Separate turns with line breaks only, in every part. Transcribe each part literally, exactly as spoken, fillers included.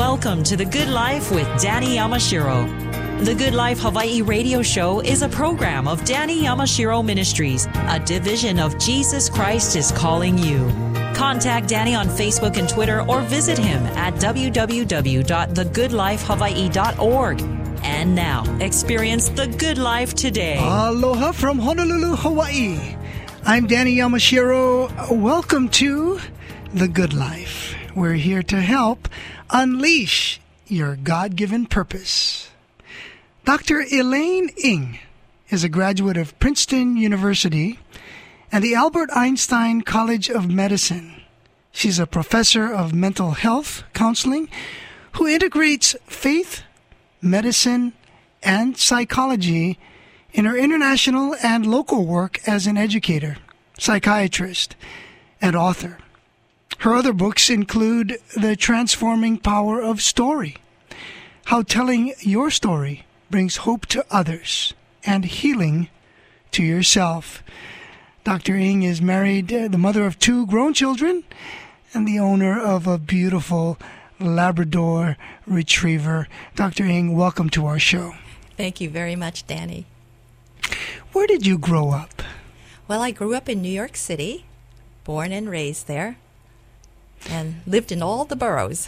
Welcome to The Good Life with Danny Yamashiro. The Good Life Hawaii radio show is a program of Danny Yamashiro Ministries, a division of Jesus Christ is Calling You. Contact Danny on Facebook and Twitter or visit him at w w w dot the good life hawaii dot org. And now, experience the good life today.
Aloha from Honolulu, Hawaii. I'm Danny Yamashiro. Welcome to The Good Life. We're here to help unleash your God-given purpose. Doctor Elaine Ng is a graduate of Princeton University and the Albert Einstein College of Medicine. She's a professor of mental health counseling who integrates faith, medicine, and psychology in her international and local work as an educator, psychiatrist, and author. Her other books include The Transforming Power of Story, How Telling Your Story Brings Hope to Others and Healing to Yourself. Doctor Ng is married, uh, the mother of two grown children, and the owner of a beautiful Labrador Retriever. Doctor Ng, welcome to our show.
Thank you very much, Danny.
Where did you grow up?
Well, I grew up in New York City, born and raised there, and lived in all the boroughs.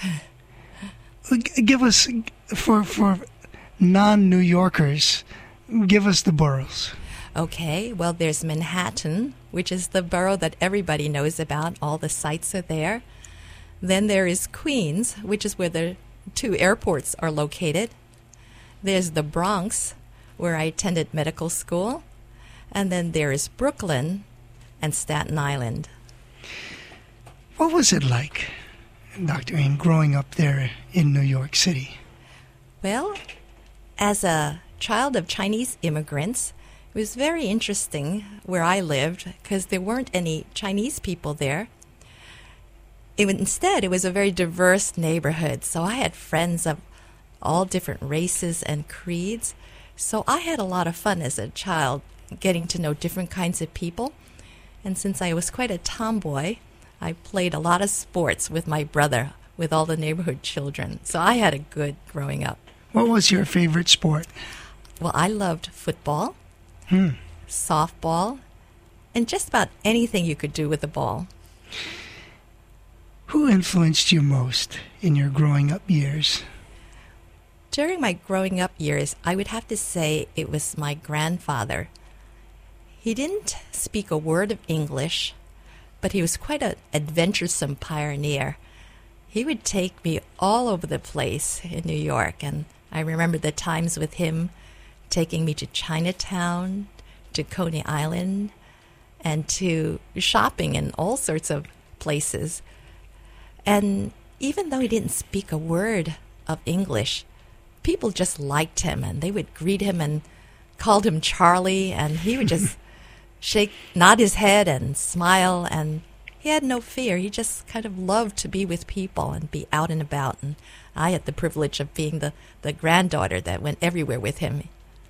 Give us, for for non-New Yorkers, give us the boroughs.
Okay, well, there's Manhattan, which is the borough that everybody knows about. All the sites are there. Then there is Queens, which is where the two airports are located. There's the Bronx, where I attended medical school. And then there is Brooklyn and Staten Island.
What was it like, Doctor Ng, growing up there in New York City?
Well, as a child of Chinese immigrants, it was very interesting where I lived because there weren't any Chinese people there. It, instead, it was a very diverse neighborhood, so I had friends of all different races and creeds. So I had a lot of fun as a child getting to know different kinds of people. And since I was quite a tomboy, I played a lot of sports with my brother, with all the neighborhood children. So I had a good growing up.
What was your favorite sport?
Well, I loved football,
hmm.
softball, and just about anything you could do with a ball.
Who influenced you most in your growing up years?
During my growing up years, I would have to say it was my grandfather. He didn't speak a word of English, but he was quite an adventuresome pioneer. He would take me all over the place in New York, and I remember the times with him taking me to Chinatown, to Coney Island, and to shopping in all sorts of places. And even though he didn't speak a word of English, people just liked him, and they would greet him and called him Charlie, and he would just shake, nod his head and smile, and he had no fear. He just kind of loved to be with people and be out and about, and I had the privilege of being the, the granddaughter that went everywhere with him.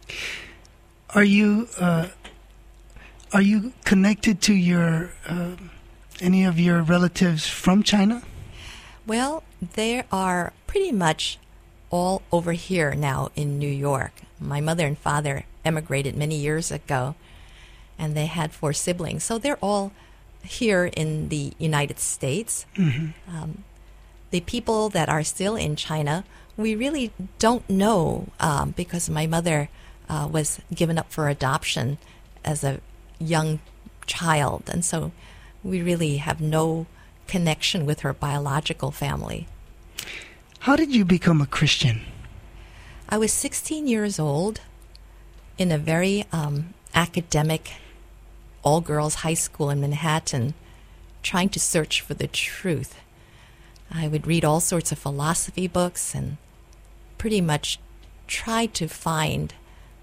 Are you uh, are you connected to your uh, any of your relatives from China?
Well, there are pretty much all over here now in New York. My mother and father emigrated many years ago, and they had four siblings. So they're all here in the United States.
Mm-hmm.
Um, the people that are still in China, we really don't know um, because my mother uh, was given up for adoption as a young child. And so we really have no connection with her biological family.
How did you become a Christian?
I was sixteen years old in a very um, academic all-girls high school in Manhattan, trying to search for the truth. I would read all sorts of philosophy books and pretty much try to find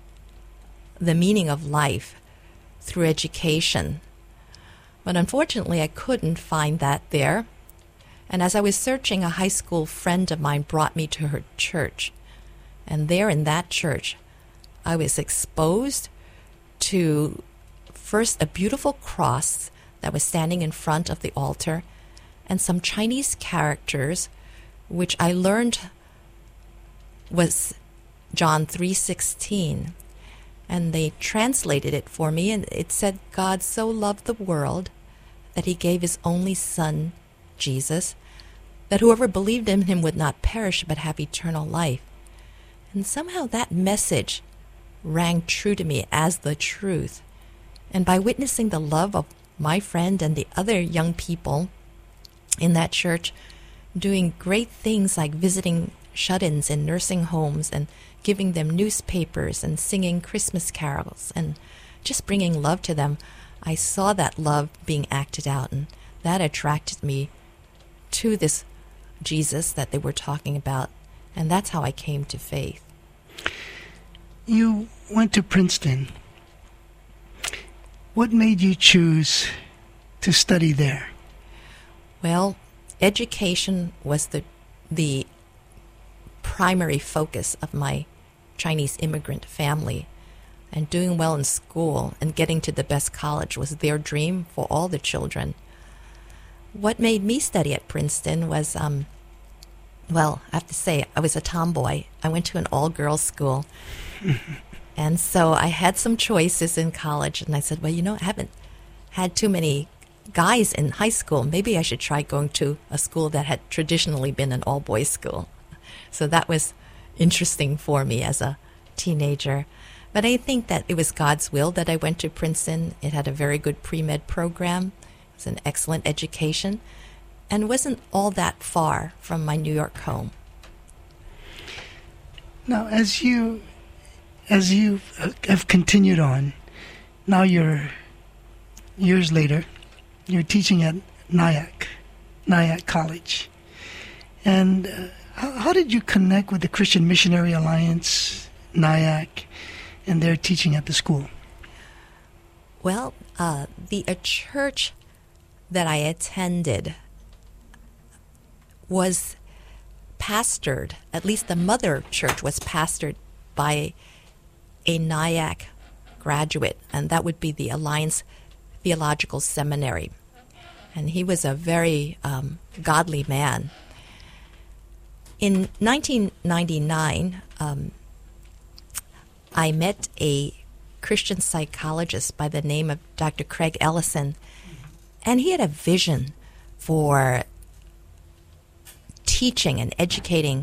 the meaning of life through education. But unfortunately, I couldn't find that there. And as I was searching, a high school friend of mine brought me to her church. And there in that church, I was exposed to first a beautiful cross that was standing in front of the altar and some Chinese characters, which I learned was John three sixteen, and they translated it for me, and it said, God so loved the world that he gave his only Son, Jesus, that whoever believed in him would not perish but have eternal life. And somehow that message rang true to me as the truth. And by witnessing the love of my friend and the other young people in that church, doing great things like visiting shut-ins in nursing homes and giving them newspapers and singing Christmas carols and just bringing love to them, I saw that love being acted out, and that attracted me to this Jesus that they were talking about, and that's how I came to faith.
You went to Princeton. What made you choose to study there?
Well, education was the the primary focus of my Chinese immigrant family, and doing well in school and getting to the best college was their dream for all the children. What made me study at Princeton was, um, well, I have to say, I was a tomboy. I went to an all-girls school, and so I had some choices in college, and I said, well, you know, I haven't had too many guys in high school. Maybe I should try going to a school that had traditionally been an all-boys school. So that was interesting for me as a teenager. But I think that it was God's will that I went to Princeton. It had a very good pre-med program. It was an excellent education, and wasn't all that far from my New York home.
Now, as you as you have continued on, now you're years later, you're teaching at Nyack, Nyack College. And uh, how, how did you connect with the Christian Missionary Alliance, Nyack, and their teaching at the school?
Well, uh, the a church that I attended was pastored, at least the mother church was pastored by a Nyack graduate, and that would be the Alliance Theological Seminary. And he was a very um, godly man. In nineteen ninety-nine, um, I met a Christian psychologist by the name of Doctor Craig Ellison, and he had a vision for teaching and educating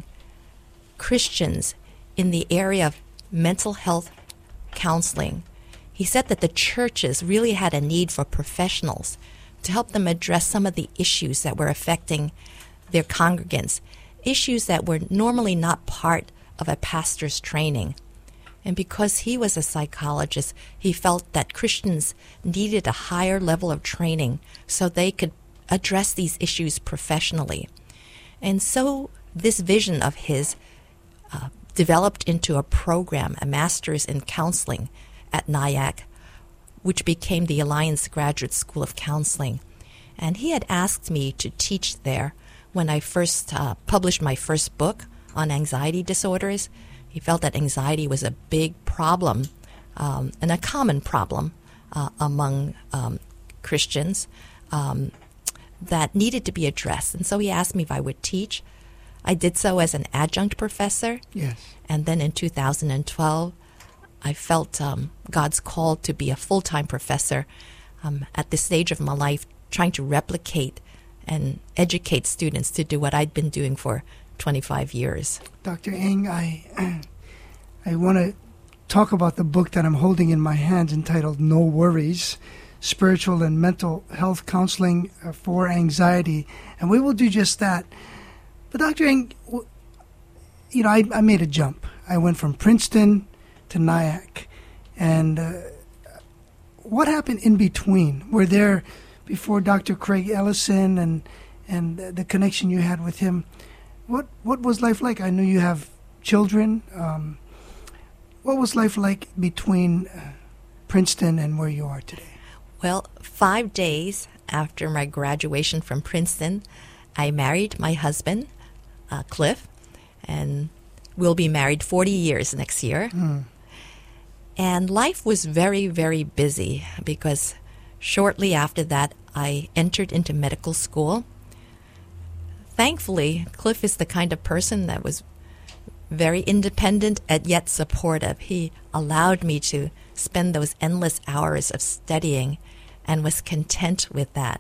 Christians in the area of mental health counseling. He said that the churches really had a need for professionals to help them address some of the issues that were affecting their congregants, issues that were normally not part of a pastor's training. And because he was a psychologist, he felt that Christians needed a higher level of training so they could address these issues professionally. And so this vision of his uh, developed into a program, a master's in counseling at Nyack, which became the Alliance Graduate School of Counseling. And he had asked me to teach there when I first uh, published my first book on anxiety disorders. He felt that anxiety was a big problem um, and a common problem uh, among um, Christians um, that needed to be addressed. And so he asked me if I would teach. I did so as an adjunct professor.
Yes.
And then in two thousand twelve, I felt um, God's call to be a full-time professor um, at this stage of my life, trying to replicate and educate students to do what I'd been doing for twenty-five years.
Doctor Ng, I, I want to talk about the book that I'm holding in my hands entitled No Worries, Spiritual and Mental Health Counseling for Anxiety, and we will do just that. But Doctor Ng, you know, I, I made a jump. I went from Princeton to Nyack, and uh, what happened in between? Were there, before Doctor Craig Ellison and and the connection you had with him, what what was life like? I know you have children. Um, what was life like between uh, Princeton and where you are today?
Well, five days after my graduation from Princeton, I married my husband, uh, Cliff, and we'll be married forty years next year. Mm. And life was very, very busy because shortly after that, I entered into medical school. Thankfully, Cliff is the kind of person that was very independent and yet supportive. He allowed me to spend those endless hours of studying and was content with that.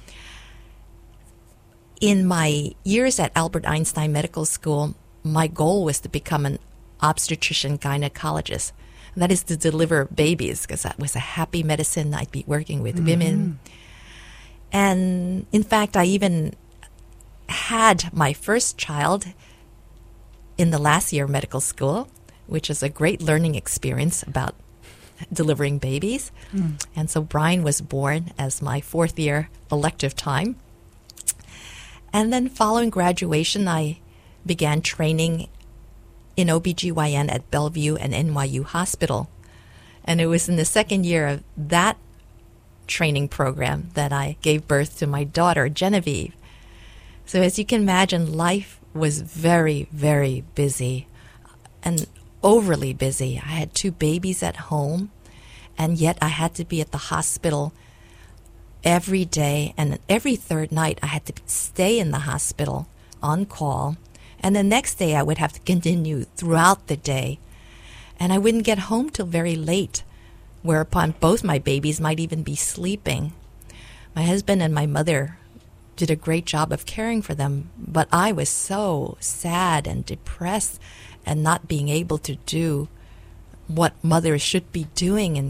In my years at Albert Einstein Medical School, my goal was to become an obstetrician gynecologist. That is to deliver babies, because that was a happy medicine. I'd be working with mm-hmm. women. And in fact, I even had my first child in the last year of medical school, which is a great learning experience about delivering babies. Mm. And so Brian was born as my fourth year elective time. And then following graduation, I began training in O B G Y N at Bellevue and N Y U Hospital. And it was in the second year of that training program that I gave birth to my daughter, Genevieve. So as you can imagine, life was very, very busy and overly busy. I had two babies at home, and yet I had to be at the hospital every day, and every third night I had to stay in the hospital on call. And the next day I would have to continue throughout the day. And I wouldn't get home till very late, whereupon both my babies might even be sleeping. My husband and my mother did a great job of caring for them, but I was so sad and depressed and not being able to do what mothers should be doing in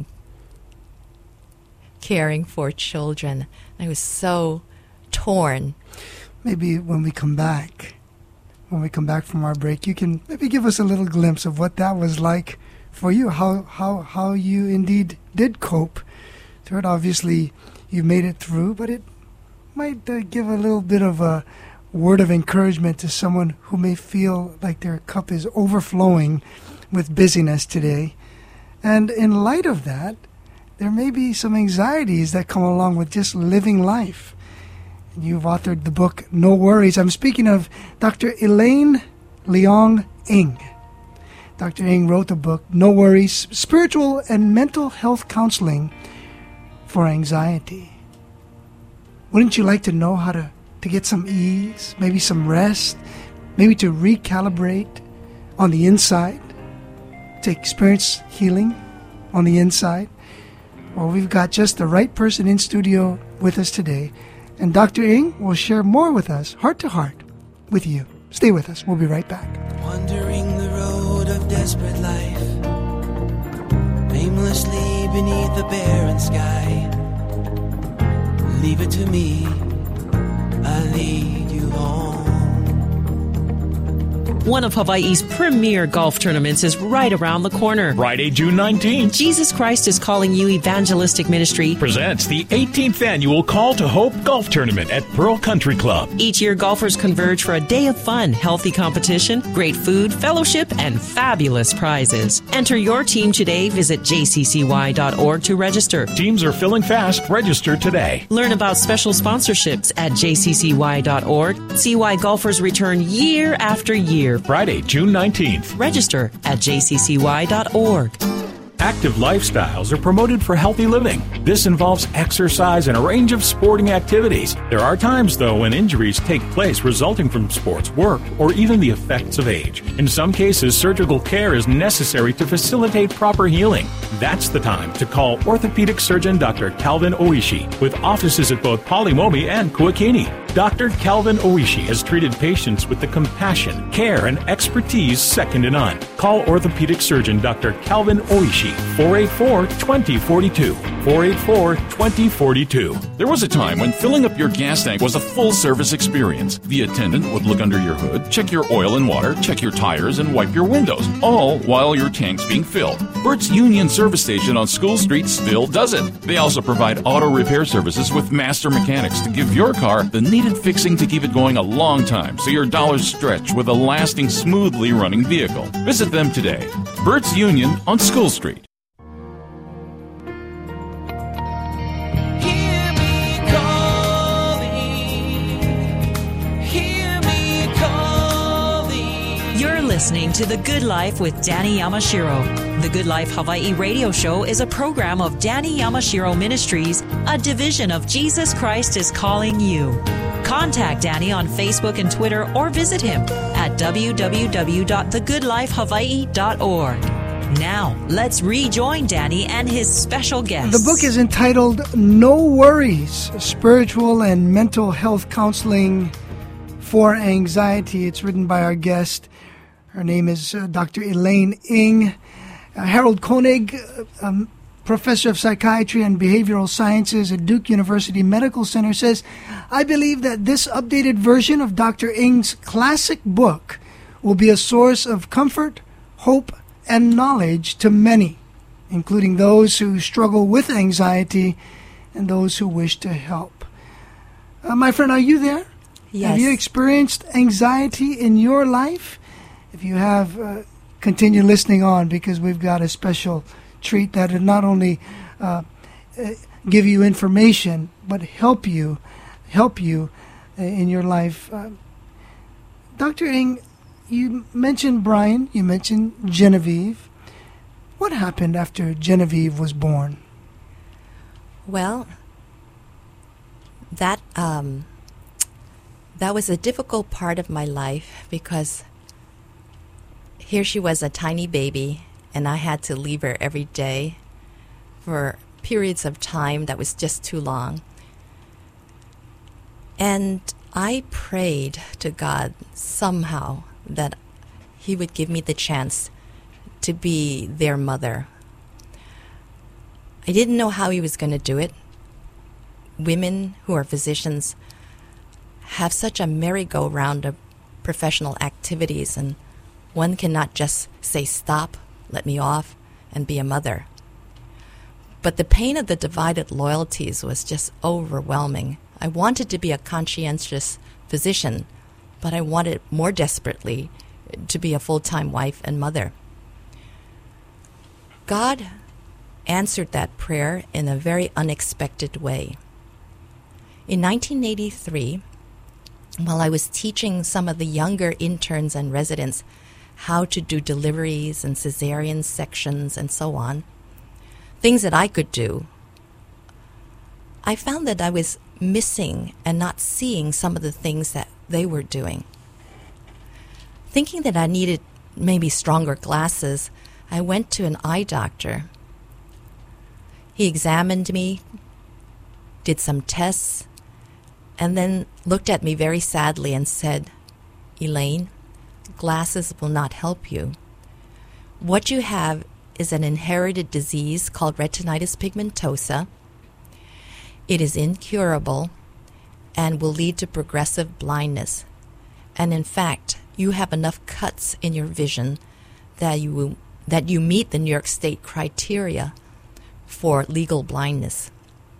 caring for children. I was so torn.
Maybe when we come back, when we come back from our break, you can maybe give us a little glimpse of what that was like for you, how how how you indeed did cope through it. Obviously, you made it through, but it might uh, give a little bit of a word of encouragement to someone who may feel like their cup is overflowing with busyness today. And in light of that, there may be some anxieties that come along with just living life. You've authored the book, No Worries. I'm speaking of Doctor Elaine Leong Ng. Doctor Ng wrote the book, No Worries, Spiritual and Mental Health Counseling for Anxiety. Wouldn't you like to know how to, to get some ease, maybe some rest, maybe to recalibrate on the inside, to experience healing on the inside? Well, we've got just the right person in studio with us today. And Doctor Ng will share more with us, heart to heart, with you. Stay with us. We'll be right back.
Wandering the road of desperate life, aimlessly beneath the barren sky. Leave it to me, I'll lead you home.
One of Hawaii's premier golf tournaments is right around the corner.
Friday, June nineteenth.
Jesus Christ is Calling You Evangelistic Ministry
presents the eighteenth annual Call to Hope Golf Tournament at Pearl Country Club.
Each year, golfers converge for a day of fun, healthy competition, great food, fellowship, and fabulous prizes. Enter your team today. Visit j c c y dot org to register.
Teams are filling fast. Register today.
Learn about special sponsorships at j c c y dot org. See why golfers return year after year.
Friday, June nineteenth.
Register at j c c y dot org.
Active lifestyles are promoted for healthy living. This involves exercise and a range of sporting activities. There are times, though, when injuries take place resulting from sports, work, or even the effects of age. In some cases, surgical care is necessary to facilitate proper healing. That's the time to call orthopedic surgeon Doctor Calvin Oishi, with offices at both Polimomi and Kuakini. Doctor Calvin Oishi has treated patients with the compassion, care, and expertise second to none. Call orthopedic surgeon Doctor Calvin Oishi, four eight four, two zero four two, four eight four, two zero four two.
There was a time when filling up your gas tank was a full-service experience. The attendant would look under your hood, check your oil and water, check your tires, and wipe your windows, all while your tank's being filled. Bert's Union Service Station on School Street still does it. They also provide auto repair services with master mechanics to give your car the needed fixing to keep it going a long time so your dollars stretch with a lasting, smoothly running vehicle. Visit them today. Bert's Union on School Street.
Hear me calling, hear me calling.
You're listening to The Good Life with Danny Yamashiro. The Good Life Hawaii radio show is a program of Danny Yamashiro Ministries, a division of Jesus Christ is Calling You. Contact Danny on Facebook and Twitter or visit him at w w w dot the good life hawaii dot org. Now, let's rejoin Danny and his special guest.
The book is entitled No Worries, Spiritual and Mental Health Counseling for Anxiety. It's written by our guest. Her name is uh, Doctor Elaine Ng. Uh, Harold Koenig, uh, um, professor of psychiatry and behavioral sciences at Duke University Medical Center, says, I believe that this updated version of Doctor Ng's classic book will be a source of comfort, hope, and knowledge to many, including those who struggle with anxiety and those who wish to help. Uh, my friend, are you there?
Yes.
Have you experienced anxiety in your life? If you have, uh, continue listening on, because we've got a special treat that will not only uh, uh, give you information, but help you, help you uh, in your life. Uh, Doctor Ng, you mentioned Brian, you mentioned Genevieve. What happened after Genevieve was born?
Well, that um, that was a difficult part of my life, because here she was, a tiny baby, and I had to leave her every day for periods of time that was just too long. And I prayed to God somehow that He would give me the chance to be their mother. I didn't know how He was going to do it. Women who are physicians have such a merry-go-round of professional activities, and one cannot just say, stop, let me off, and be a mother. But the pain of the divided loyalties was just overwhelming. I wanted to be a conscientious physician, but I wanted more desperately to be a full-time wife and mother. God answered that prayer in a very unexpected way. In nineteen eighty-three, while I was teaching some of the younger interns and residents how to do deliveries and cesarean sections and so on, things that I could do, I found that I was missing and not seeing some of the things that they were doing. Thinking that I needed maybe stronger glasses, I went to an eye doctor. He examined me, did some tests, and then looked at me very sadly and said, Elaine, glasses will not help you. What you have is an inherited disease called retinitis pigmentosa. It is incurable and will lead to progressive blindness. And in fact, you have enough cuts in your vision that you will, that you meet the New York State criteria for legal blindness.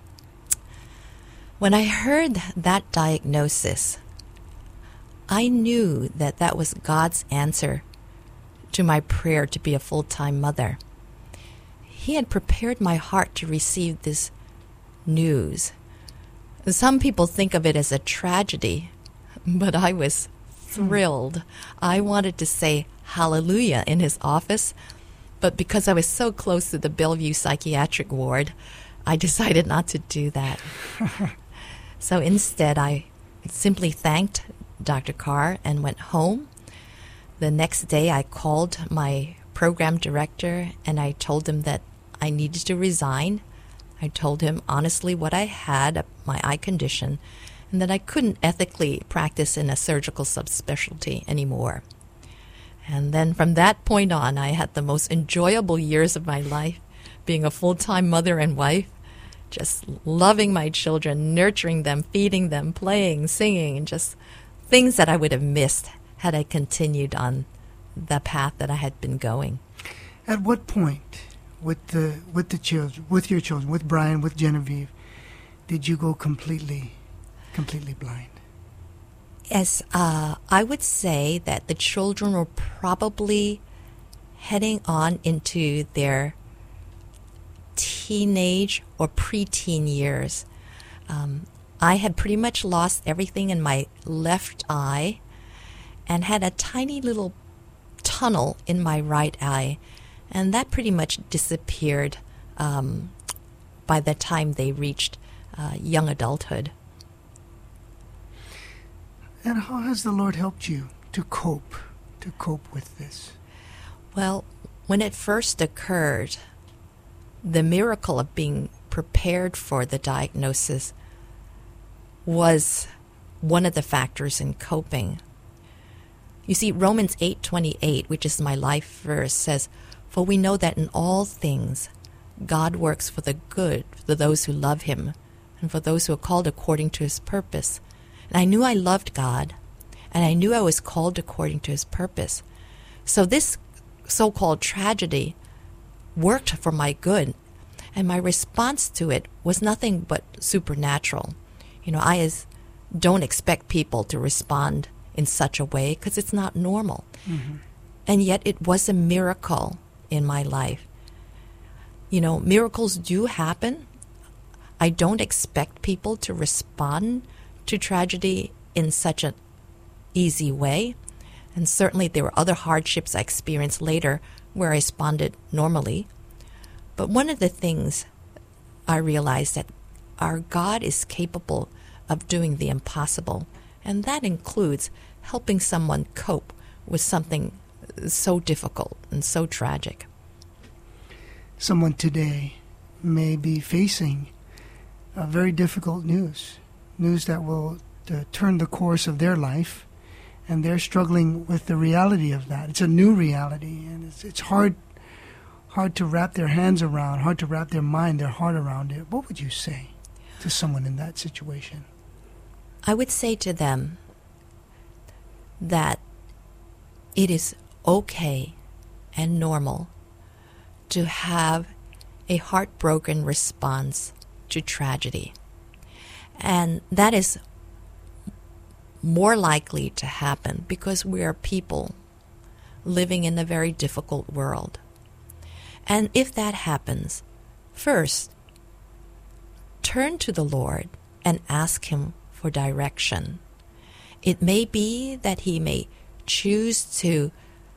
When I heard that diagnosis, I knew that that was God's answer to my prayer to be a full-time mother. He had prepared my heart to receive this news. Some people think of it as a tragedy, but I was thrilled. I wanted to say hallelujah in his office, but because I was so close to the Bellevue psychiatric ward, I decided not to do that. So instead, I simply thanked Doctor Carr and went home. The next day, I called my program director and I told him that I needed to resign. I told him honestly what I had, my eye condition, and that I couldn't ethically practice in a surgical subspecialty anymore. And then from that point on, I had the most enjoyable years of my life, being a full-time mother and wife, just loving my children, nurturing them, feeding them, playing, singing, and just things that I would have missed had I continued on the path that I had been going.
At what point with the with the children, with your children, with Brian, with Genevieve, did you go completely, completely blind?
Yes, uh, I would say that the children were probably heading on into their teenage or preteen years. Um, I had pretty much lost everything in my left eye and had a tiny little tunnel in my right eye, and that pretty much disappeared um, by the time they reached uh, young adulthood.
And how has the Lord helped you to cope, to cope with this?
Well, when it first occurred, the miracle of being prepared for the diagnosis was one of the factors in coping. You see, Romans eight twenty-eight, which is my life verse, says, "For we know that in all things God works for the good for those who love him and for those who are called according to his purpose." And I knew I loved God, and I knew I was called according to his purpose. So this so-called tragedy worked for my good, and my response to it was nothing but supernatural. You know, I as don't expect people to respond in such a way because it's not normal. Mm-hmm. And yet it was a miracle in my life. You know, miracles do happen. I don't expect people to respond to tragedy in such an easy way. And certainly there were other hardships I experienced later where I responded normally. But one of the things I realized that our God is capable of doing the impossible, and that includes helping someone cope with something so difficult and so tragic.
Someone today may be facing a very difficult news, news that will uh, turn the course of their life, and they're struggling with the reality of that. It's a new reality, and it's, it's hard hard to wrap their hands around, hard to wrap their mind, their heart around it. What would you say to someone in that situation?
I would say to them that it is okay and normal to have a heartbroken response to tragedy. And that is more likely to happen because we are people living in a very difficult world. And if that happens, first, turn to the Lord and ask him for direction. It may be that he may choose to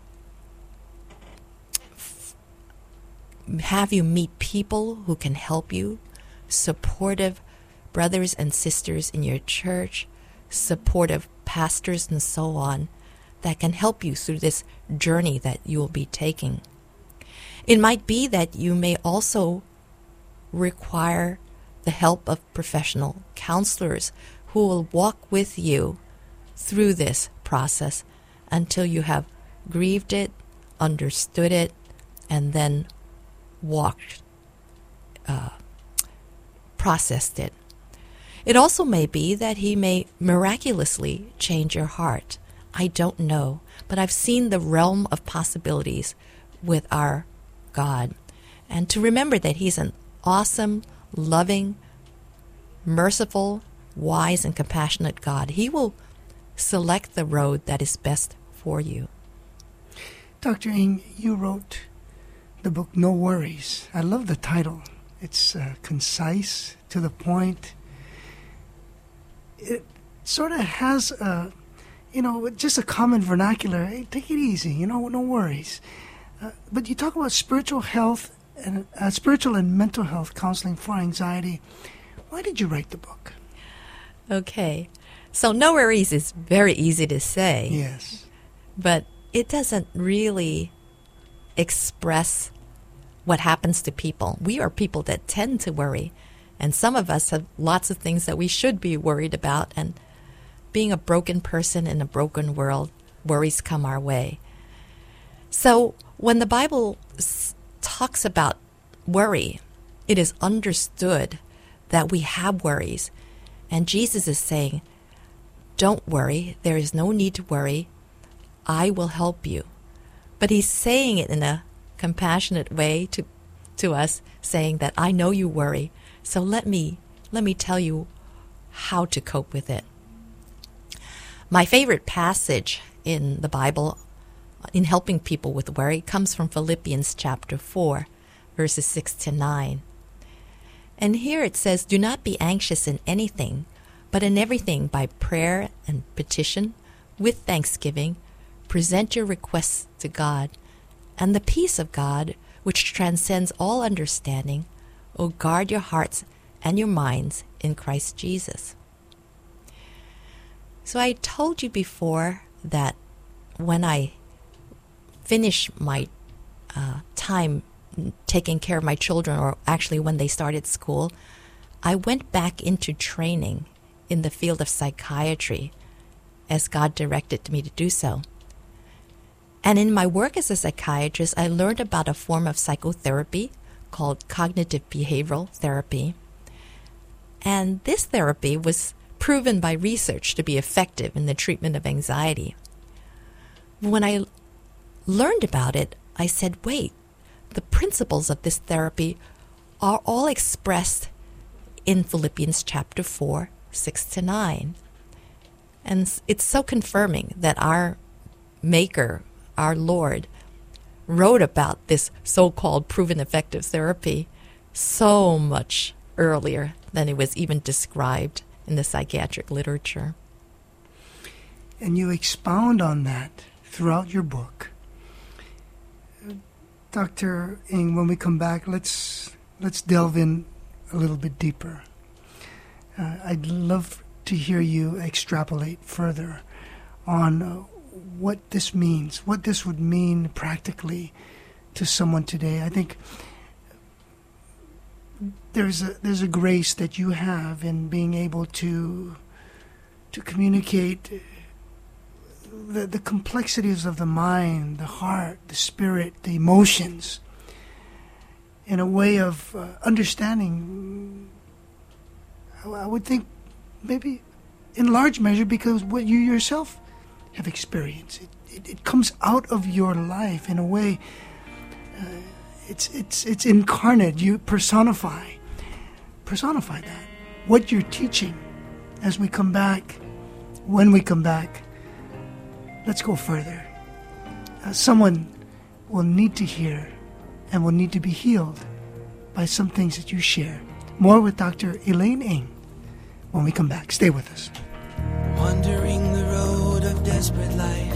f- have you meet people who can help you, supportive brothers and sisters in your church, supportive pastors and so on, that can help you through this journey that you will be taking. It might be that you may also require the help of professional counselors who will walk with you through this process until you have grieved it, understood it, and then walked, uh, processed it. It also may be that he may miraculously change your heart. I don't know, but I've seen the realm of possibilities with our God. And to remember that he's an awesome, loving, merciful, wise, and compassionate God. He will select the road that is best for you.
Doctor Ng, you wrote the book No Worries. I love the title. It's uh, concise, to the point. It sort of has a, you know, just a common vernacular. Hey, take it easy, you know, no worries. Uh, but you talk about spiritual health and uh, spiritual and mental health counseling for anxiety. Why did you write the book?
Okay. So no worries is very easy to say.
Yes.
But it doesn't really express what happens to people. We are people that tend to worry. And some of us have lots of things that we should be worried about. And being a broken person in a broken world, worries come our way. So when the Bible s- talks about worry, it is understood that we have worries. And Jesus is saying, don't worry. There is no need to worry. I will help you. But he's saying it in a compassionate way to to us, saying that I know you worry. So let me let me tell you how to cope with it. My favorite passage in the Bible in helping people with worry comes from Philippians chapter four, verses six to nine. And here it says, do not be anxious in anything, but in everything by prayer and petition, with thanksgiving, present your requests to God, and the peace of God, which transcends all understanding, will guard your hearts and your minds in Christ Jesus. So I told you before that when I finished my uh, time taking care of my children, or actually when they started school, I went back into training in the field of psychiatry as God directed me to do so. And in my work as a psychiatrist, I learned about a form of psychotherapy called cognitive behavioral therapy. And this therapy was proven by research to be effective in the treatment of anxiety. When I learned about it, I said, wait, the principles of this therapy are all expressed in Philippians chapter four, six to nine. And it's so confirming that our Maker, our Lord, wrote about this so-called proven effective therapy so much earlier than it was even described in the psychiatric literature.
And you expound on that throughout your book. Doctor Ng, when we come back, let's let's delve in a little bit deeper. Uh, I'd love to hear you extrapolate further on uh, what this means, what this would mean practically to someone today. I think there's a there's a grace that you have in being able to to communicate the the complexities of the mind, the heart, the spirit, the emotions, in a way of uh, understanding. I would think maybe in large measure because what you yourself have experienced. It, it, it comes out of your life in a way. Uh, it's it's it's incarnate. You personify, personify that. What you're teaching, as we come back, when we come back. Let's go further. Uh, someone will need to hear and will need to be healed by some things that you share. More with Doctor Elaine Ng when we come back. Stay with us.
Wandering the road of desperate life,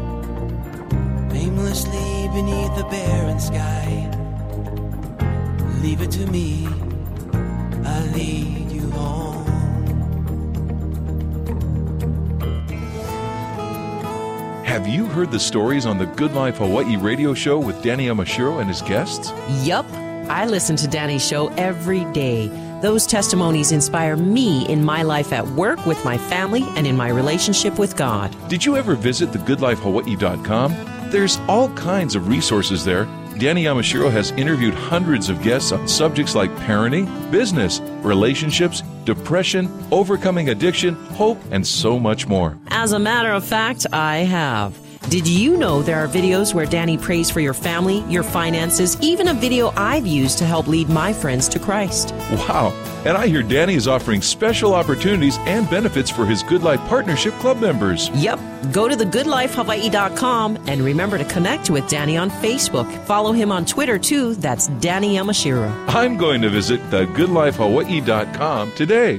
aimlessly beneath the barren sky. Leave it to me, I'll lead you home.
Have you heard the stories on the Good Life Hawaii radio show with Danny Yamashiro and his guests?
Yup. I listen to Danny's show every day. Those testimonies inspire me in my life at work, with my family, and in my relationship with God.
Did you ever visit the good life hawaii dot com? There's all kinds of resources there. Danny Yamashiro has interviewed hundreds of guests on subjects like parenting, business, relationships, depression, overcoming addiction, hope, and so much more.
As a matter of fact, I have. Did you know there are videos where Danny prays for your family, your finances, even a video I've used to help lead my friends to Christ?
Wow. And I hear Danny is offering special opportunities and benefits for his Good Life Partnership Club members.
Yep. Go to the good life hawaii dot com and remember to connect with Danny on Facebook. Follow him on Twitter, too. That's Danny Yamashiro.
I'm going to visit the good life hawaii dot com today.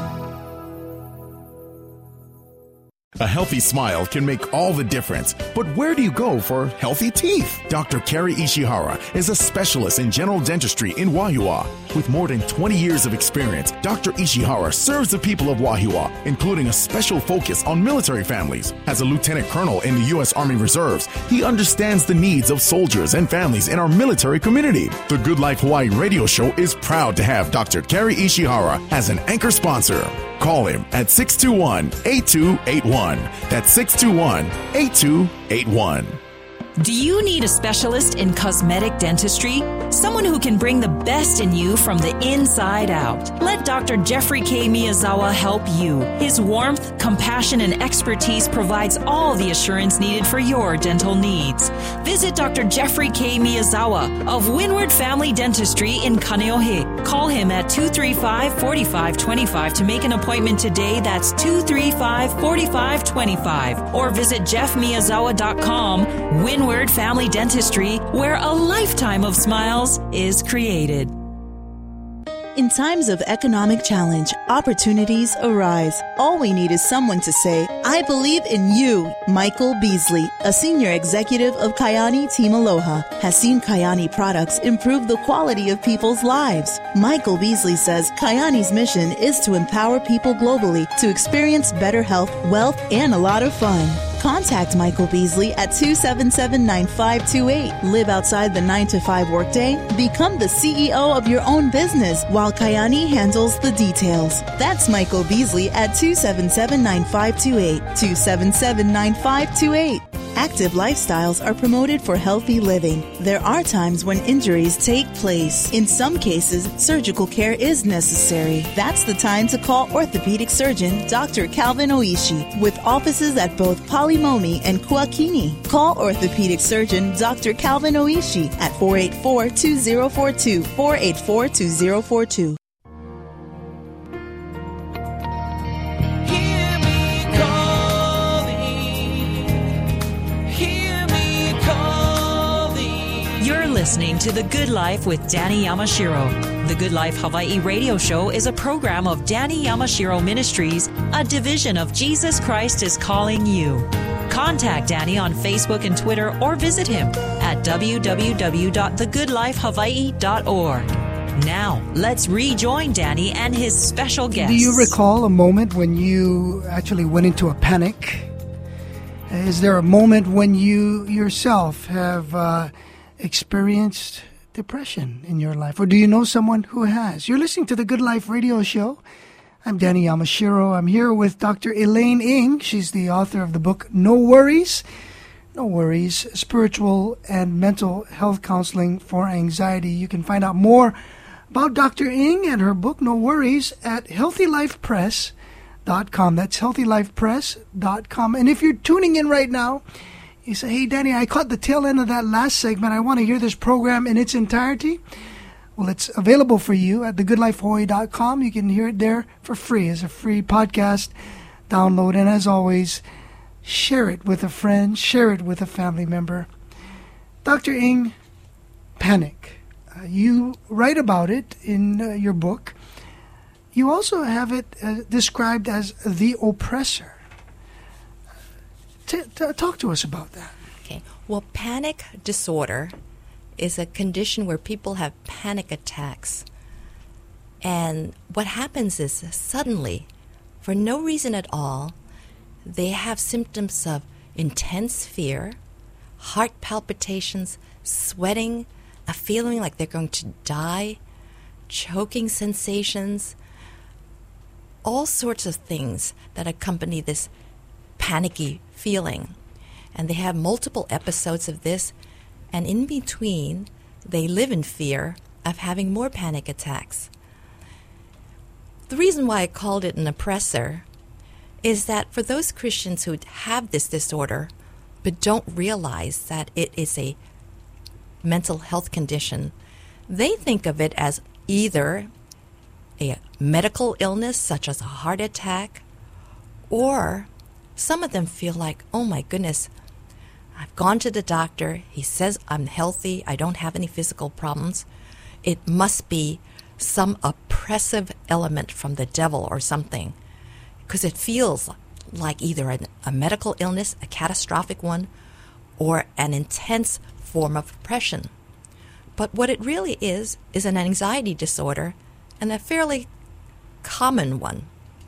A healthy smile can make all the difference. But where do you go for healthy teeth? Doctor Kerry Ishihara is a specialist in general dentistry in Wahiawa. With more than twenty years of experience, Doctor Ishihara serves the people of Wahiawa, including a special focus on military families. As a lieutenant colonel in the U S Army Reserves, he understands the needs of soldiers and families in our military community. The Good Life Hawaii radio show is proud to have Doctor Kerry Ishihara as an anchor sponsor. Call him at six two one, eight two eight one. That's six two one, eight two eight one.
Do you need a specialist in cosmetic dentistry? Someone who can bring the best in you from the inside out. Let Doctor Jeffrey K. Miyazawa help you. His warmth, compassion, and expertise provides all the assurance needed for your dental needs. Visit Doctor Jeffrey K. Miyazawa of Windward Family Dentistry in Kaneohe. Call him at two three five, four five two five to make an appointment today. That's two three five, four five two five. Or visit jeff miyazawa dot com. Windward Family Dentistry, where a lifetime of smiles is created.
In times of economic challenge, opportunities arise. All we need is someone to say, I believe in you. Michael Beasley, a senior executive of Kayani Team Aloha, has seen Kayani products improve the quality of people's lives. Michael Beasley says Kayani's mission is to empower people globally to experience better health, wealth, and a lot of fun. Contact Michael Beasley at two seven seven, nine five two eight. Live outside the nine to five workday. Become the C E O of your own business while Kayani handles the details. That's Michael Beasley at two seven seven, nine five two eight. two seven seven, nine five two eight. Active lifestyles are promoted for healthy living. There are times when injuries take place. In some cases, surgical care is necessary. That's the time to call orthopedic surgeon Doctor Calvin Oishi with offices at both Palimomi and Kuakini. Call orthopedic surgeon Doctor Calvin Oishi at four eight four, two zero four two, four eight four, two zero four two.
Listening to The Good Life with Danny Yamashiro. The Good Life Hawaii radio show is a program of Danny Yamashiro Ministries, a division of Jesus Christ is Calling You. Contact Danny on Facebook and Twitter or visit him at w w w dot the good life hawaii dot org. Now, let's rejoin Danny and his special guest.
Do you recall a moment when you actually went into a panic? Is there a moment when you yourself have uh, experienced depression in your life? Or do you know someone who has? You're listening to the Good Life radio show. I'm Danny Yamashiro. I'm here with Doctor Elaine Ng. She's the author of the book No Worries. No Worries, Spiritual and Mental Health Counseling for Anxiety. You can find out more about Doctor Ng and her book No Worries at healthy life press dot com. That's healthy life press dot com. And if you're tuning in right now, you say, hey, Danny, I caught the tail end of that last segment. I want to hear this program in its entirety. Well, it's available for you at the good life hawaii dot com. You can hear it there for free as a free podcast download. And as always, share it with a friend. Share it with a family member. Doctor Ng, panic. Uh, you write about it in uh, your book. You also have it uh, described as the oppressor. T- t- talk to us about that.
Okay. Well, panic disorder is a condition where people have panic attacks. And what happens is suddenly, for no reason at all, they have symptoms of intense fear, heart palpitations, sweating, a feeling like they're going to die, choking sensations, all sorts of things that accompany this panicky feeling. And they have multiple episodes of this, and in between, they live in fear of having more panic attacks. The reason why I called it an oppressor is that for those Christians who have this disorder but don't realize that it is a mental health condition, they think of it as either a medical illness such as a heart attack, or some of them feel like, oh my goodness, I've gone to the doctor, he says I'm healthy, I don't have any physical problems. It must be some oppressive element from the devil or something, because it feels like either an, a medical illness, a catastrophic one, or an intense form of oppression. But what it really is, is an anxiety disorder, and a fairly common one.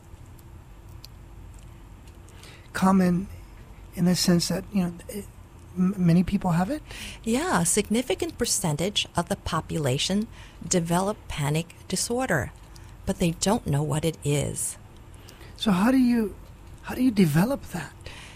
Common in the sense that, you know, it, m- many people have it?
Yeah, a significant percentage of the population develop panic disorder, but they don't know what it is.
So how do you how do you develop that?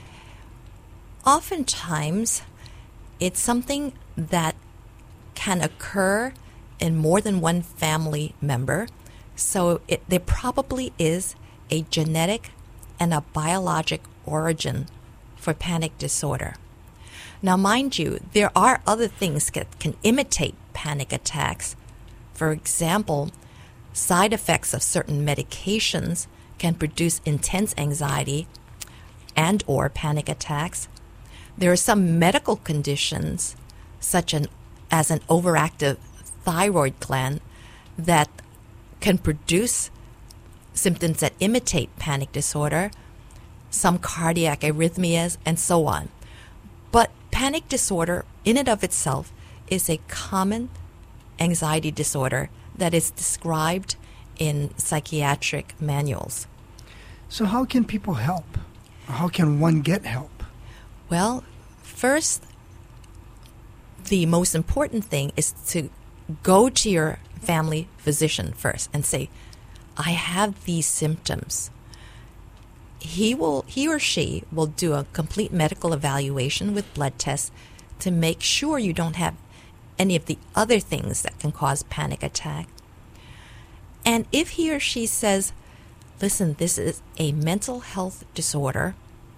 Oftentimes, it's something that can occur in more than one family member. So it, there probably is a genetic and a biologic origin for panic disorder. Now, mind you, there are other things that can imitate panic attacks. For example, side effects of certain medications can produce intense anxiety and or panic attacks. There are some medical conditions, such an, as an overactive thyroid gland, that can produce symptoms that imitate panic disorder, some cardiac arrhythmias, and so on. But panic disorder, in and of itself, is a common anxiety disorder that is described in psychiatric manuals.
So how can people help? How can one get help?
Well, first, the most important thing is to go to your family physician first and say, I have these symptoms. He will, he or she will do a complete medical evaluation with blood tests to make sure you don't have any of the other things that can cause panic attack. And if he or she says, listen, this is a mental health disorder,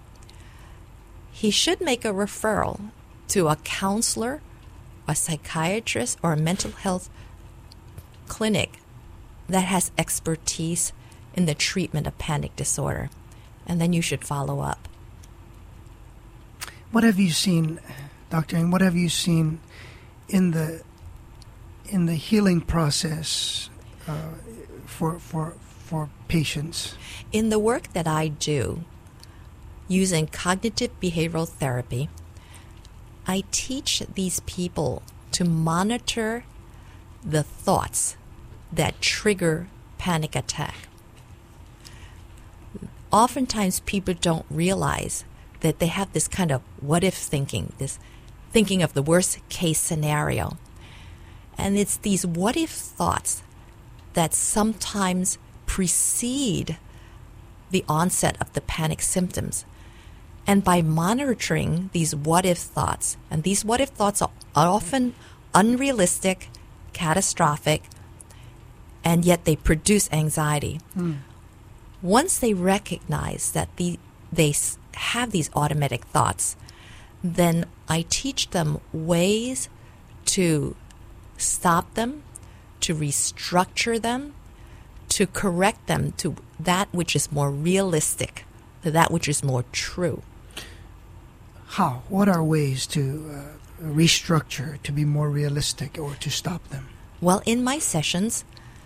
he should make a referral to a counselor, a psychiatrist, or a mental health clinic that has expertise in the treatment of panic disorder. And then you should follow up.
What have you seen, Doctor, and what have you seen in the in the healing process uh, for for for patients?
In the work that I do, using cognitive behavioral therapy, I teach these people to monitor the thoughts that trigger panic attack. Oftentimes people don't realize that they have this kind of what-if thinking, this thinking of the worst-case scenario. And it's these what-if thoughts that sometimes precede the onset of the panic symptoms. And by monitoring these what-if thoughts, and these what-if thoughts are often unrealistic, catastrophic, and yet they produce anxiety. Mm. Once they recognize that the, they have these automatic thoughts, then I teach them ways to stop them, to restructure them, to correct them to that which is more realistic, to that which is more true.
How? What are ways to uh, restructure, to be more realistic, or to stop them?
Well, in my sessions,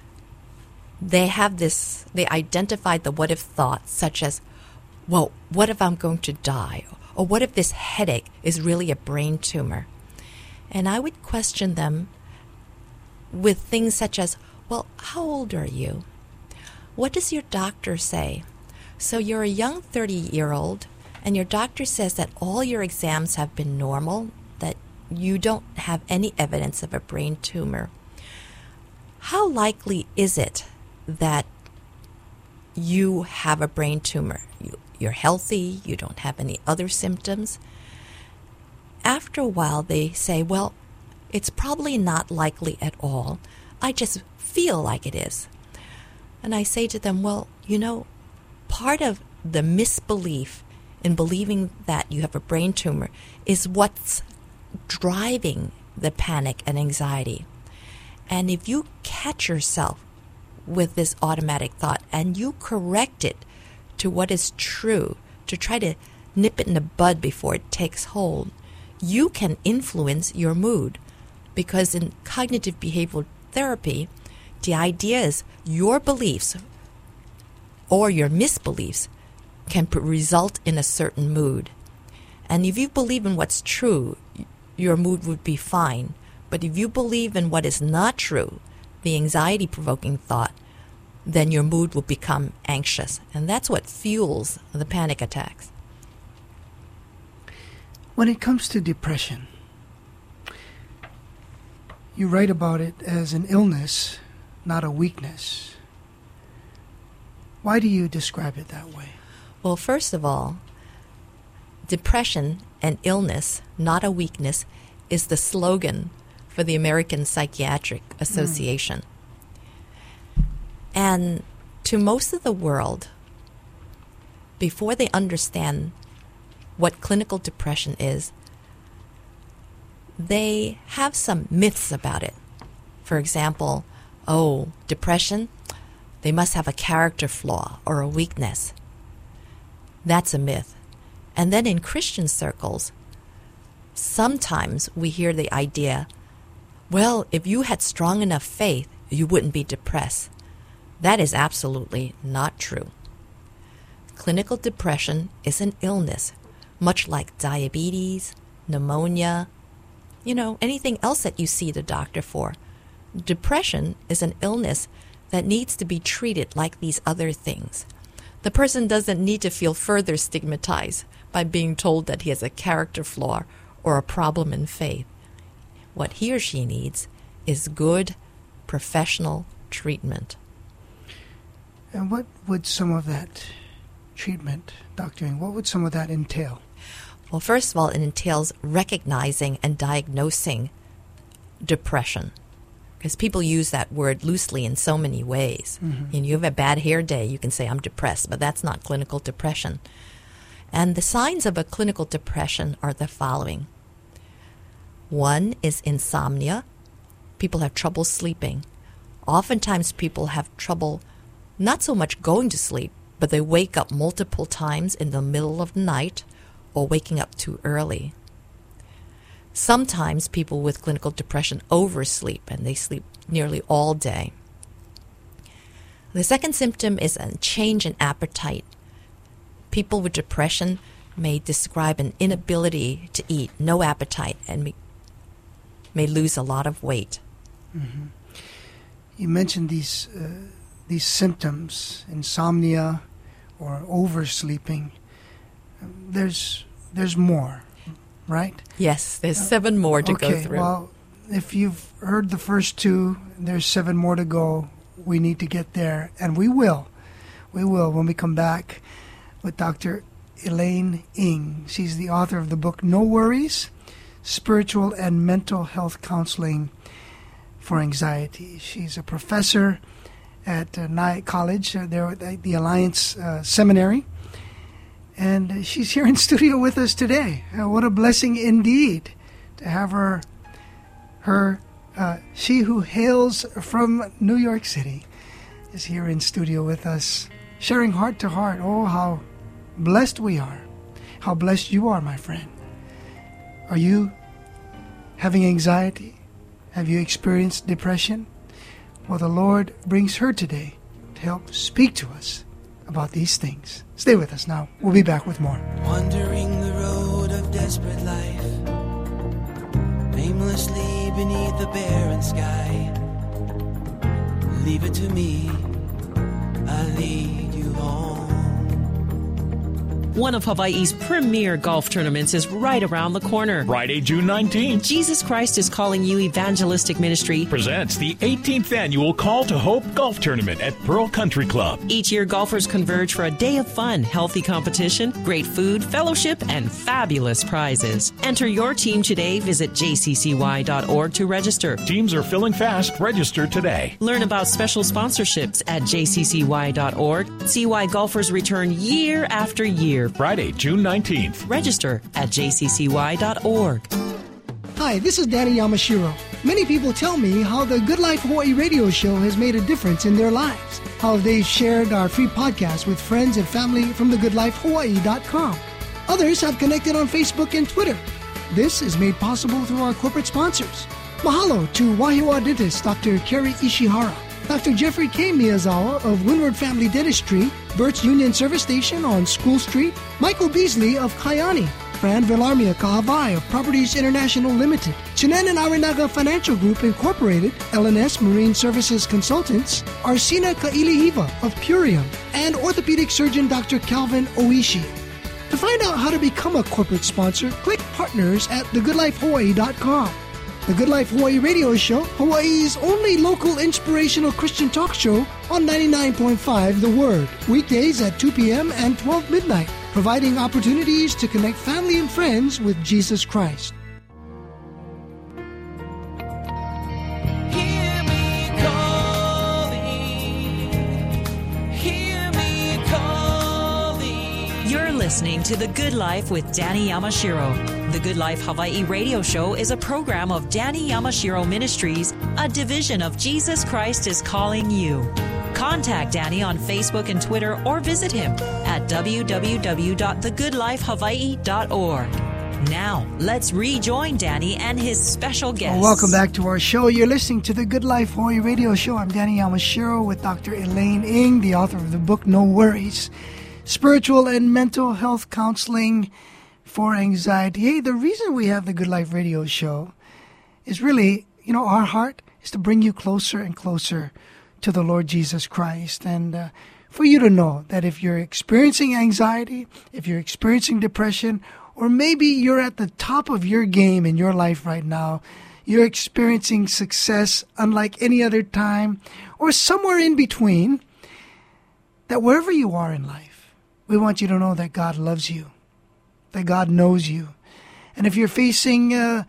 they have this, they identified the what-if thoughts, such as, well, what if I'm going to die? Or what if this headache is really a brain tumor? And I would question them with things such as, well, how old are you? What does your doctor say? So you're a young thirty-year-old, and your doctor says that all your exams have been normal, that you don't have any evidence of a brain tumor. How likely is it that you have a brain tumor? You, you're healthy, you don't have any other symptoms. After a while, they say, well, it's probably not likely at all. I just feel like it is. And I say to them, well, you know, part of the misbelief in believing that you have a brain tumor is what's driving the panic and anxiety. And if you catch yourself with this automatic thought and you correct it to what is true, to try to nip it in the bud before it takes hold, you can influence your mood. Because in cognitive behavioral therapy, the idea is your beliefs or your misbeliefs can p- result in a certain mood. And if you believe in what's true, your mood would be fine. But if you believe in what is not true, the anxiety-provoking thought, then your mood will become anxious. And that's what fuels the panic attacks.
When it comes to depression, you write about it as an illness, not a weakness. Why do you describe it that way?
Well, first of all, depression and illness, not a weakness, is the slogan for the American Psychiatric Association. Mm. And to most of the world, before they understand what clinical depression is, they have some myths about it. For example, oh, depression, they must have a character flaw or a weakness. That's a myth. And then in Christian circles, sometimes we hear the idea, well, if you had strong enough faith, you wouldn't be depressed. That is absolutely not true. Clinical depression is an illness, much like diabetes, pneumonia, you know, anything else that you see the doctor for. Depression is an illness that needs to be treated like these other things. The person doesn't need to feel further stigmatized by being told that he has a character flaw or a problem in faith. What he or she needs is good, professional treatment.
And what would some of that treatment, Doctor Ng, what would some of that entail?
Well, first of all, it entails recognizing and diagnosing depression. Because people use that word loosely in so many ways. Mm-hmm. And you have a bad hair day, you can say, I'm depressed, but that's not clinical depression. And the signs of a clinical depression are the following. One is insomnia. People have trouble sleeping. Oftentimes people have trouble not so much going to sleep, but they wake up multiple times in the middle of the night or waking up too early. Sometimes people with clinical depression oversleep and they sleep nearly all day. The second symptom is a change in appetite. People with depression may describe an inability to eat, no appetite, and may, may lose a lot of weight.
Mm-hmm. You mentioned these uh, these symptoms, insomnia or oversleeping. There's there's more. Right?
Yes, there's seven more to
okay,
go through.
Well, if you've heard the first two, there's seven more to go. We need to get there, and we will. We will when we come back with Doctor Elaine Ng. She's the author of the book No Worries, Spiritual and Mental Health Counseling for Anxiety. She's a professor at uh, Nyack College, uh, there at the Alliance uh, Seminary. And she's here in studio with us today. Uh, what a blessing indeed to have her, her, uh, she who hails from New York City is here in studio with us, sharing heart to heart. Oh, how blessed we are. How blessed you are, my friend. Are you having anxiety? Have you experienced depression? Well, the Lord brings her today to help speak to us about these things. Stay with us now. We'll be back with more.
Wandering the road of desperate life, aimlessly beneath the barren sky. Leave it to me, I'll lead you home.
One of Hawaii's premier golf tournaments is right around the corner.
Friday, June nineteenth.
Jesus Christ is Calling You Evangelistic Ministry
Presents the eighteenth annual Call to Hope Golf Tournament at Pearl Country Club.
Each year, golfers converge for a day of fun, healthy competition, great food, fellowship, and fabulous prizes. Enter your team today. Visit j c c y dot org to register.
Teams are filling fast. Register today.
Learn about special sponsorships at j c c y dot org. See why golfers return year after year.
Friday, June nineteenth.
Register at j c c y dot org.
Hi, this is Danny Yamashiro. Many people tell me how the Good Life Hawaii radio show has made a difference in their lives, how they've shared our free podcast with friends and family from the good life hawaii dot com. Others have connected on Facebook and Twitter. This is made possible through our corporate sponsors. Mahalo to Wahiawa dentist Doctor Kerry Ishihara, Doctor Jeffrey K. Miyazawa of Windward Family Dentistry, Burt's Union Service Station on School Street, Michael Beasley of Kayani, Fran Villarmia Kahavai of Properties International Limited, Chinan and Arinaga Financial Group Incorporated, L N S Marine Services Consultants, Arsina Kailihiva of Purium, and orthopedic surgeon Doctor Calvin Oishi. To find out how to become a corporate sponsor, click Partners at the good life hawaii dot com. The Good Life Hawaii radio show, Hawaii's only local inspirational Christian talk show on ninety-nine point five The Word, weekdays at two p.m. and twelve midnight, providing opportunities to connect family and friends with Jesus Christ.
Hear me calling, hear me calling.
You're listening to The Good Life with Danny Yamashiro. The Good Life Hawaii radio show is a program of Danny Yamashiro Ministries, a division of Jesus Christ is Calling You. Contact Danny on Facebook and Twitter or visit him at w w w dot the good life hawaii dot org. Now, let's rejoin Danny and his special guest.
Well, welcome back to our show. You're listening to the Good Life Hawaii Radio Show. I'm Danny Yamashiro with Doctor Elaine Ng, the author of the book No Worries, Spiritual and Mental Health Counseling for Anxiety. Hey, the reason we have the Good Life Radio Show is really, you know, our heart is to bring you closer and closer to the Lord Jesus Christ. And uh, for you to know that if you're experiencing anxiety, if you're experiencing depression, or maybe you're at the top of your game in your life right now, you're experiencing success unlike any other time, or somewhere in between, that wherever you are in life, we want you to know that God loves you, that God knows you. And if you're facing uh,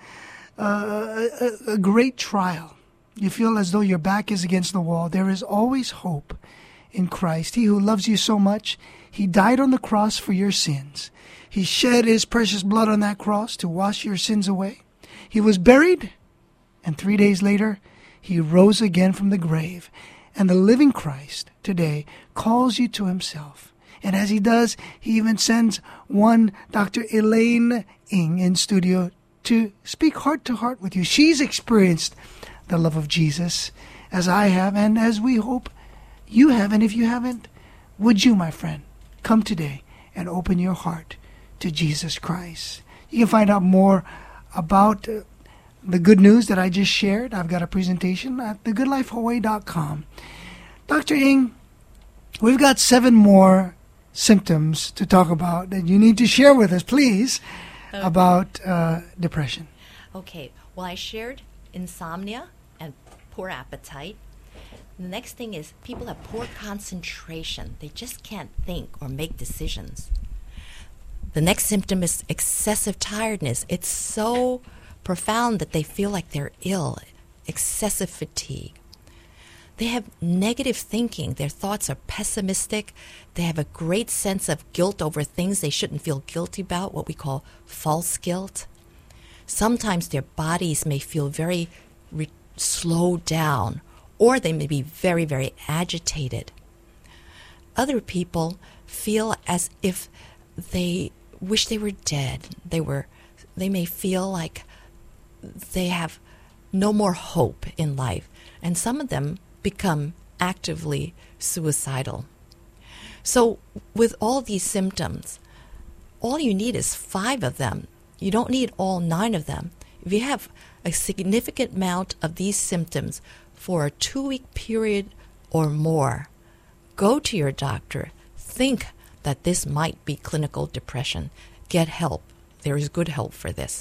uh, a, a great trial, you feel as though your back is against the wall, there is always hope in Christ. He who loves you so much, He died on the cross for your sins. He shed His precious blood on that cross to wash your sins away. He was buried, and three days later, He rose again from the grave. And the living Christ today calls you to Himself. And as He does, He even sends one Doctor Elaine Ng in studio to speak heart to heart with you. She's experienced the love of Jesus, as I have, and as we hope you have. And if you haven't, would you, my friend, come today and open your heart to Jesus Christ. You can find out more about uh, the good news that I just shared. I've got a presentation at the good life hawaii dot com. Doctor Ng, we've got seven more symptoms to talk about that you need to share with us, please, okay. about uh, depression.
Okay. Well, I shared insomnia and poor appetite. The next thing is people have poor concentration. They just can't think or make decisions. The next symptom is excessive tiredness. It's so profound that they feel like they're ill, excessive fatigue. They have negative thinking. Their thoughts are pessimistic. They have a great sense of guilt over things they shouldn't feel guilty about, what we call false guilt. Sometimes their bodies may feel very re- slowed down, or they may be very, very agitated. Other people feel as if they wish they were dead. They were, they may feel like they have no more hope in life. And some of them become actively suicidal. So with all these symptoms, all you need is five of them. You don't need all nine of them. If you have a significant amount of these symptoms for a two-week period or more, go to your doctor. Think that this might be clinical depression. Get help. There is good help for this.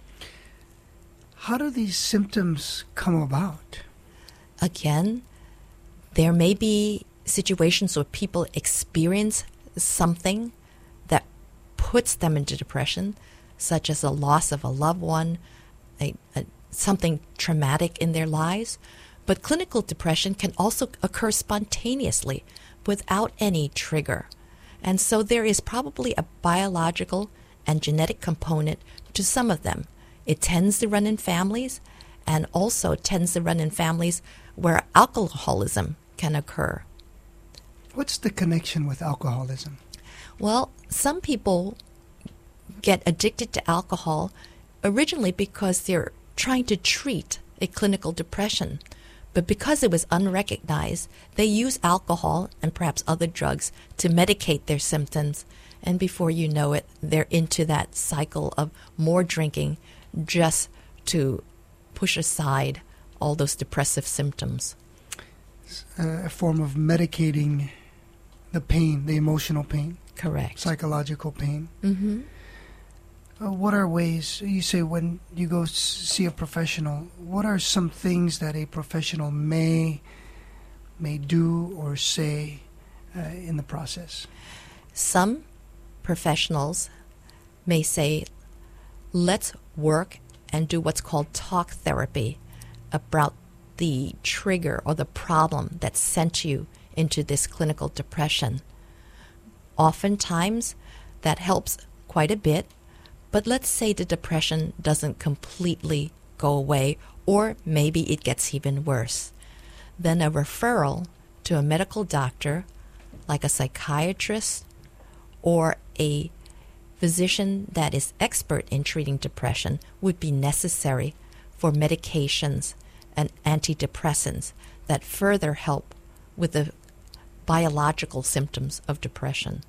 How do these symptoms come about?
Again, there may be situations where people experience something that puts them into depression, such as a loss of a loved one, a, a, something traumatic in their lives. But clinical depression can also occur spontaneously without any trigger. And so there is probably a biological and genetic component to some of them. It tends to run in families, and also tends to run in families where alcoholism can occur.
What's the connection with alcoholism?
Well, some people get addicted to alcohol originally because they're trying to treat a clinical depression. But because it was unrecognized, they use alcohol and perhaps other drugs to medicate their symptoms. And before you know it, they're into that cycle of more drinking just to push aside all those depressive symptoms.
Uh, a form of medicating the pain, the emotional pain.
Correct.
Psychological pain.
Mm-hmm.
Uh, what are ways, you say when you go s- see a professional, what are some things that a professional may may do or say uh, in the process?
Some professionals may say, let's work and do what's called talk therapy about the trigger or the problem that sent you into this clinical depression. Oftentimes, that helps quite a bit. But let's say the depression doesn't completely go away, or maybe it gets even worse. Then a referral to a medical doctor, like a psychiatrist or a physician that is expert in treating depression would be necessary for medications and antidepressants that further help with the biological symptoms of depression.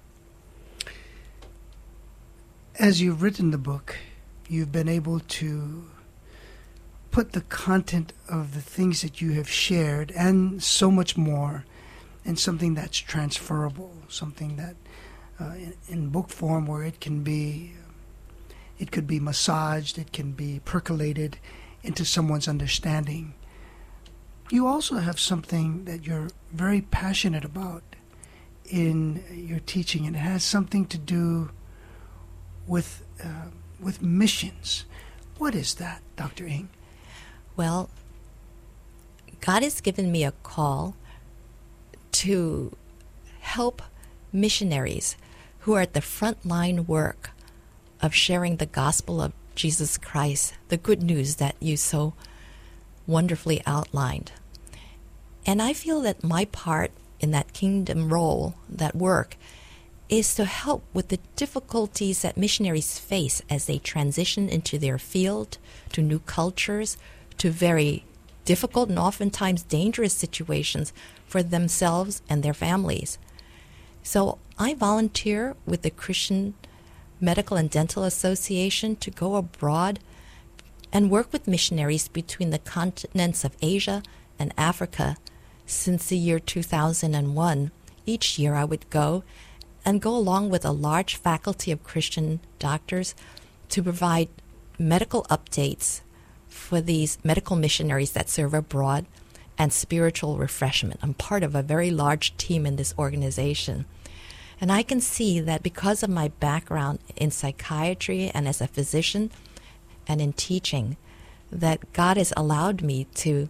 As you've written the book, you've been able to put the content of the things that you have shared and so much more in something that's transferable, something that uh, in, in book form where it can be, it could be massaged, it can be percolated into someone's understanding. You also have something that you're very passionate about in your teaching, and it has something to do with uh, with missions. What is that, Doctor Ng?
Well, God has given me a call to help missionaries who are at the front line work of sharing the gospel of Jesus Christ, the good news that you so wonderfully outlined. And I feel that my part in that kingdom role, that work, is to help with the difficulties that missionaries face as they transition into their field, to new cultures, to very difficult and oftentimes dangerous situations for themselves and their families. So I volunteer with the Christian Medical and Dental Association to go abroad and work with missionaries between the continents of Asia and Africa since the year two thousand one. Each year I would go and go along with a large faculty of Christian doctors to provide medical updates for these medical missionaries that serve abroad and spiritual refreshment. I'm part of a very large team in this organization. And I can see that because of my background in psychiatry and as a physician and in teaching, that God has allowed me to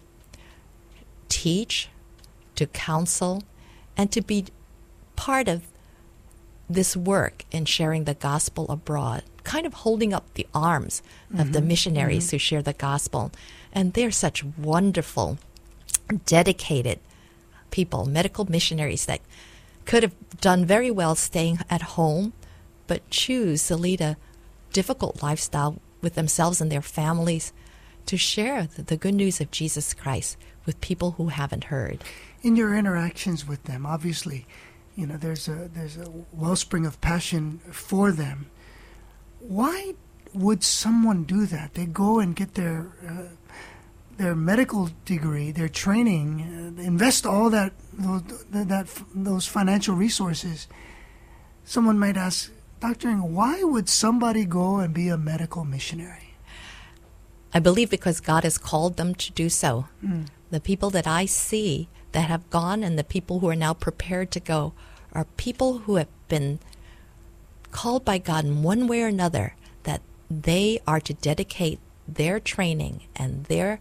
teach, to counsel, and to be part of this work in sharing the gospel abroad, kind of holding up the arms mm-hmm. of the missionaries mm-hmm. who share the gospel. And they're such wonderful, dedicated people, medical missionaries that could have done very well staying at home, but choose to lead a difficult lifestyle with themselves and their families to share the, the good news of Jesus Christ with people who haven't heard.
In your interactions with them, obviously, you know, there's a there's a wellspring of passion for them. Why would someone do that? They go and get their uh, their medical degree, their training, uh, invest all that those, that those financial resources. Someone might ask, Doctor Ng, why would somebody go and be a medical missionary?
I believe because God has called them to do so. Mm. The people that I see that have gone and the people who are now prepared to go are people who have been called by God in one way or another, that they are to dedicate their training and their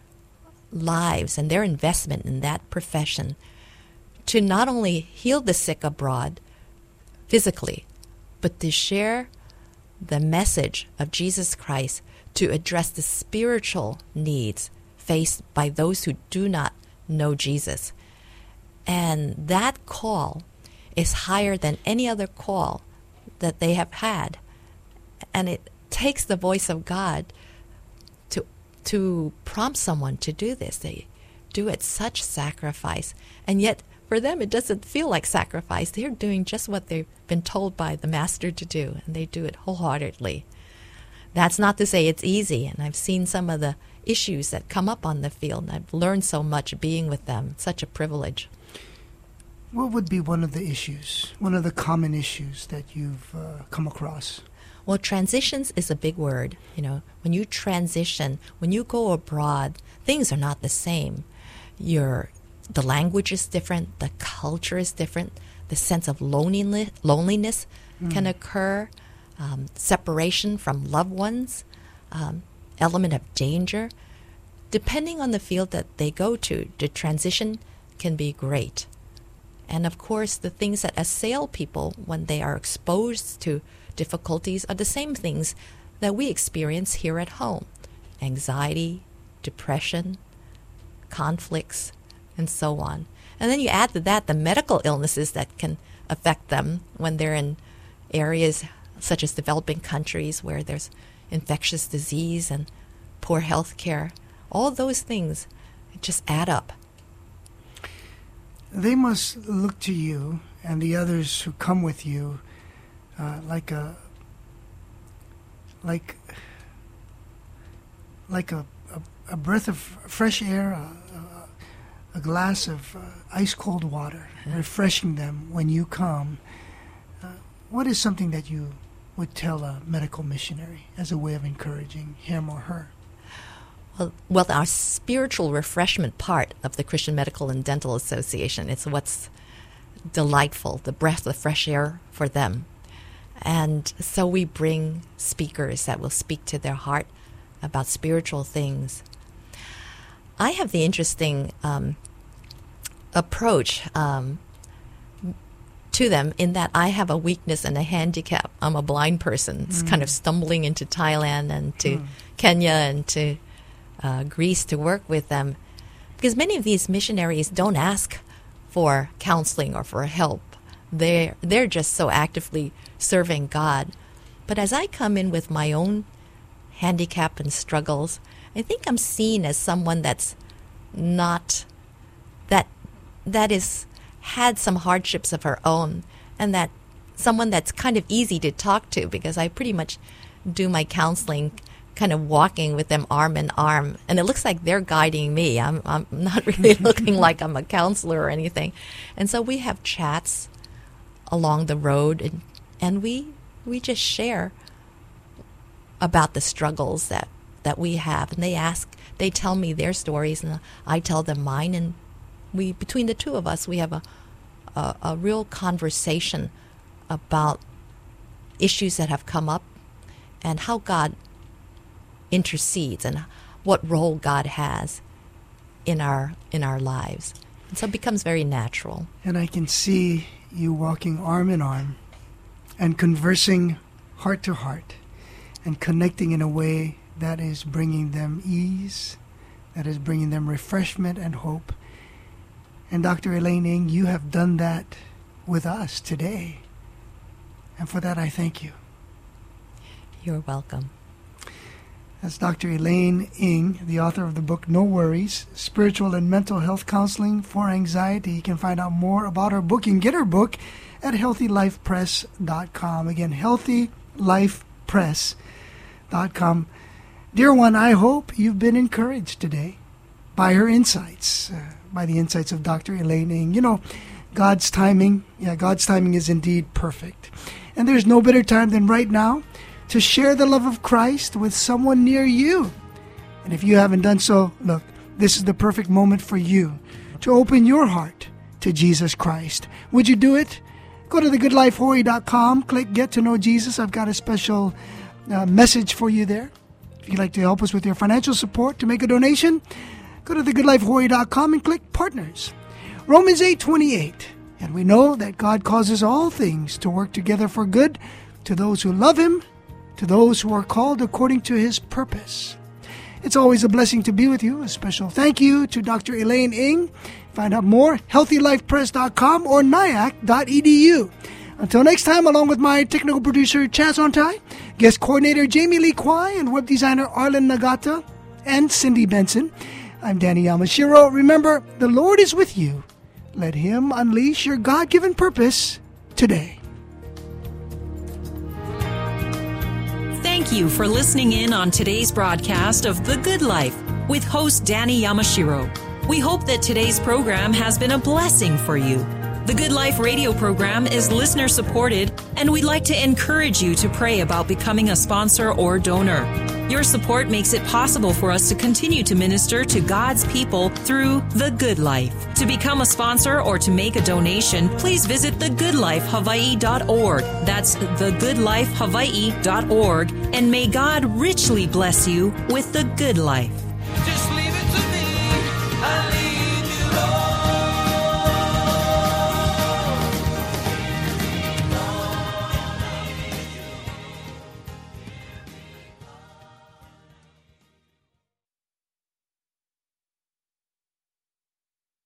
lives and their investment in that profession to not only heal the sick abroad physically, but to share the message of Jesus Christ, to address the spiritual needs faced by those who do not know Jesus. And that call is higher than any other call that they have had. And it takes the voice of God to to prompt someone to do this. They do it such sacrifice. And yet for them it doesn't feel like sacrifice. They're doing just what they've been told by the master to do, and they do it wholeheartedly. That's not to say it's easy, and I've seen some of the issues that come up on the field, and I've learned so much being with them. It's such a privilege.
What would be one of the issues, one of the common issues that you've uh, come across?
Well, transitions is a big word. You know, when you transition, when you go abroad, things are not the same. Your, the language is different, the culture is different, the sense of loneliness, loneliness mm. can occur, um, separation from loved ones, um, element of danger. Depending on the field that they go to, the transition can be great. And of course, the things that assail people when they are exposed to difficulties are the same things that we experience here at home. Anxiety, depression, conflicts, and so on. And then you add to that the medical illnesses that can affect them when they're in areas such as developing countries where there's infectious disease and poor health care. All those things just add up.
They must look to you and the others who come with you uh, like a like like a, a, a breath of fresh air, a, a, a glass of uh, ice cold water, mm-hmm. refreshing them when you come. Uh, what is something that you would tell a medical missionary as a way of encouraging him or her?
Well, well, our spiritual refreshment part of the Christian Medical and Dental Association, it's what's delightful, the breath of fresh air for them. And so we bring speakers that will speak to their heart about spiritual things. I have the interesting um, approach um, to them in that I have a weakness and a handicap. I'm a blind person. It's mm. kind of stumbling into Thailand and to mm. Kenya and to uh, Greece to work with them. Because many of these missionaries don't ask for counseling or for help. They're, they're just so actively serving God. But as I come in with my own handicap and struggles, I think I'm seen as someone that's not, that that is had some hardships of her own, and that someone that's kind of easy to talk to, because I pretty much do my counseling kind of walking with them arm in arm, and it looks like they're guiding me. I'm I'm not really looking like I'm a counselor or anything. And so we have chats along the road, and, and we we just share about the struggles that, that we have. And they ask, they tell me their stories, and I tell them mine, and we, between the two of us, we have a, a, a real conversation about issues that have come up and how God intercedes and what role God has in our in our lives. And so it becomes very natural.
And I can see you walking arm in arm and conversing heart to heart and connecting in a way that is bringing them ease, that is bringing them refreshment and hope. And Doctor Elaine Ng, you have done that with us today. And for that, I thank you.
You're welcome.
That's Doctor Elaine Ng, the author of the book No Worries, Spiritual and Mental Health Counseling for Anxiety. You can find out more about her book. You can get her book at healthy life press dot com. Again, healthy life press dot com. Dear one, I hope you've been encouraged today by her insights, uh, by the insights of Doctor Elaine Ng. You know, God's timing, yeah, God's timing is indeed perfect. And there's no better time than right now to share the love of Christ with someone near you. And if you haven't done so, look, this is the perfect moment for you to open your heart to Jesus Christ. Would you do it? Go to the good life hawaii dot com, click Get to Know Jesus. I've got a special uh, message for you there. If you'd like to help us with your financial support to make a donation, go to the good life hawaii dot com and click Partners. Romans eight twenty-eight. And we know that God causes all things to work together for good to those who love Him, to those who are called according to His purpose. It's always a blessing to be with you. A special thank you to Doctor Elaine Ng. Find out more, healthy life press dot com or nyac dot e d u. Until next time, along with my technical producer Chaz Ontai, guest coordinator Jamie Lee Kwai, and web designer Arlen Nagata, and Cindy Benson, I'm Danny Yamashiro. Remember, the Lord is with you. Let Him unleash your God-given purpose today.
Thank you for listening in on today's broadcast of The Good Life with host Danny Yamashiro. We hope that today's program has been a blessing for you. The Good Life radio program is listener supported, and we'd like to encourage you to pray about becoming a sponsor or donor. Your support makes it possible for us to continue to minister to God's people through The Good Life. To become a sponsor or to make a donation, please visit the good life hawaii dot org. That's the good life hawaii dot org. And may God richly bless you with the good life.